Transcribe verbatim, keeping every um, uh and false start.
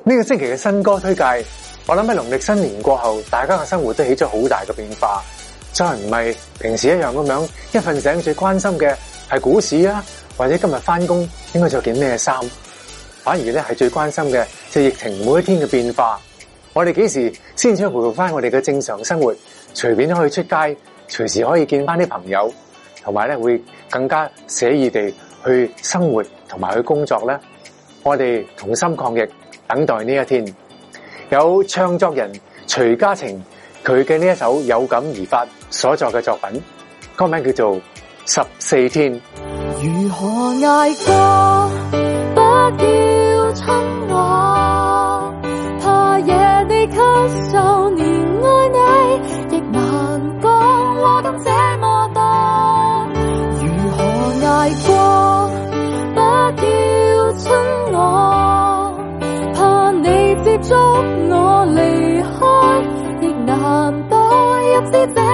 呢個星期嘅新歌推介，我諗喺農曆新年過後，大家嘅生活都起咗好大嘅變化，再唔係平時一樣咁樣，一瞓醒最關心嘅係股市啊，或者今日翻工應該着件咩衫，反而咧係最關心嘅就係疫情每一天嘅變化。我哋幾時先至回復翻我哋嘅正常生活，隨便都可以出街，隨時可以見翻啲朋友，同埋咧會更加寫意地去生活同埋去工作咧。我哋同心抗疫，等待呢一天。有唱作人徐嘉晴，佢嘅呢一首有感而發所作嘅作品，歌名叫做《十四天》。 如何捱過，不要親我，怕夜你咳嗽，連愛你亦難講，禍感這麼多。如何捱過，不要親我，怕你接觸我離開，亦難躲，入知這